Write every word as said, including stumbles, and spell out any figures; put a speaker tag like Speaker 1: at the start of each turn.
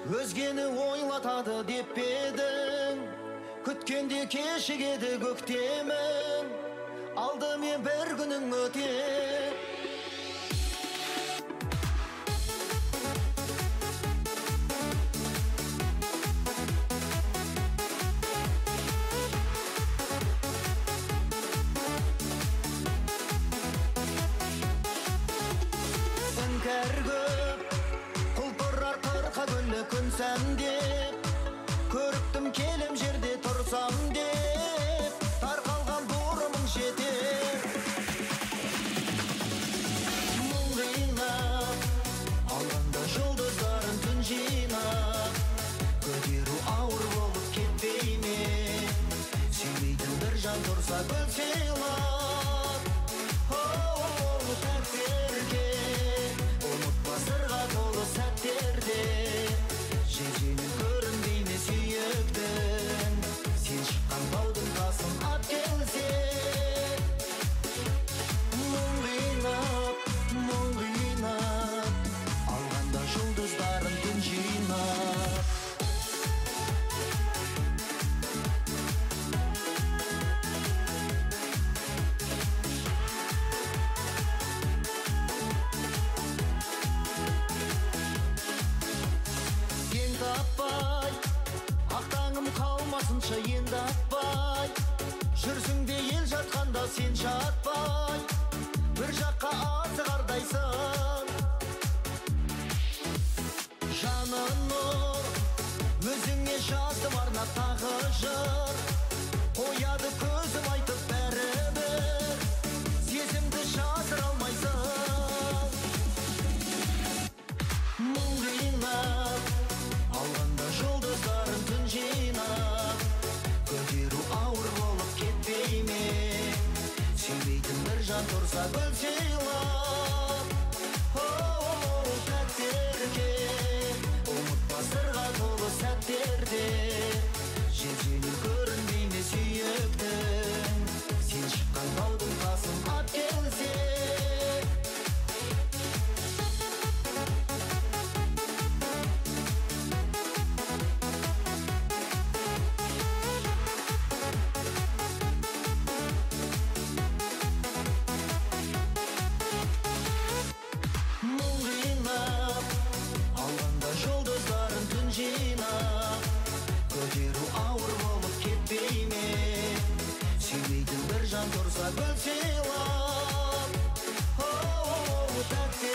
Speaker 1: Өзгені ойлатады деп едің, күткенде кешігеді көктемің, алдымен бір күнің өтер. Іңкәр көп, құлпырар қырқа гүлі күн сәндеп, көріктім келем жерде тұрсам деп, тарқалған бұрымың жетер. Мұң қинап, алғанда жұлдыздарын түн жинап, көтеру ауыр болып кетпей ме? Сүймейтін бір жан тұрса гүл сыйлап, оу тәктерге ұмытпа сырға толы сәттерде, жезденің көрінбей ме сүйіктің, сен шыққан баудың тасын ат келсе. Мұң қинап, мұң қинап, алғанда жұлдыздарын түн жинап. Таппай, ақтаңым қалмасынша енді атпай, жүрсің де ел жатқанда сен жатпай, бір жаққа асығардайсың. Жаным нұр, өзіңе жаздым арнап тағы жыр, қояды көзім айтып бәрібір, сезімді жасыра алмайсың. Мұң қинап, алғанда жұлдыздарын түн жинап, көтеру ауыр болып кетпей ме? Сүймейтін бір жан тұрса гүл сыйлап, оу тәктерге ұмытпа сырға толы сәттерде, жезденің көрінбей ме сүйіктің, сен шыққан таудың тасын ат келсе. Жұлдыздарын түн жинап, көтеру ауыр болып кетпей ме? Сүймейтін бір жан тұрса гүл сыйлап, оу тәктерге